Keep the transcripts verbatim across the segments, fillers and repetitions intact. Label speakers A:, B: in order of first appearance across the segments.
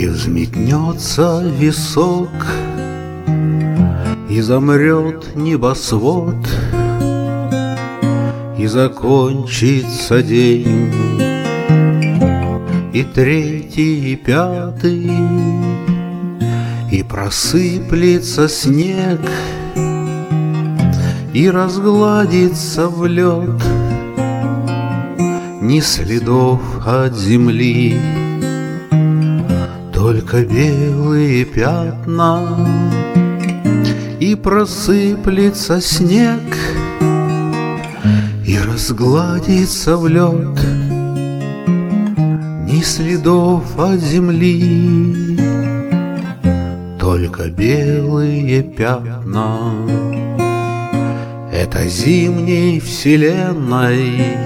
A: И взметнется висок, и замрет небосвод, и закончится день, и третий, и пятый, и просыплется снег, и разгладится в лед ни следов от земли, только белые пятна, и просыплется снег, и разгладится в лед ни следов от земли, только белые пятна. Это зимней вселенной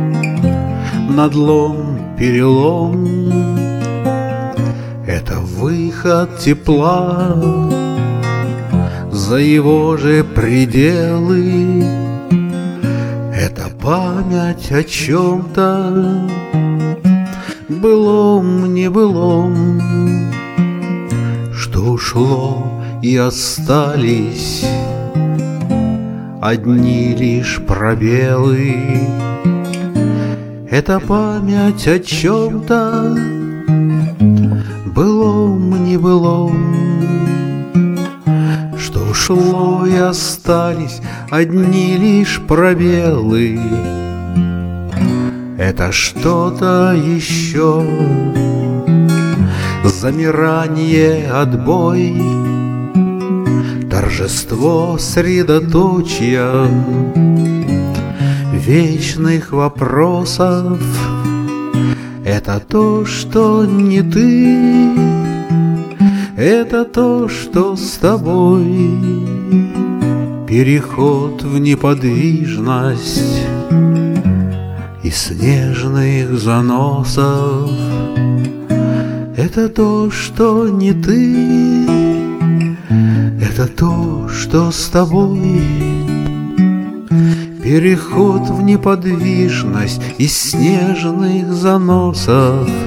A: надлом, перелом, это выход тепла за его же пределы, это память о чем-то былом, не былом, что ушло и остались одни лишь пробелы. Это память о чем-то былом, не былом, что ушло и остались одни лишь пробелы. Это что-то еще, замирание, отбой, торжество средоточия вечных вопросов. Это то, что не ты, это то, что с тобой. Переход в неподвижность из снежных заносов. Это то, что не ты, это то, что с тобой. Переход в неподвижность из снежных заносов.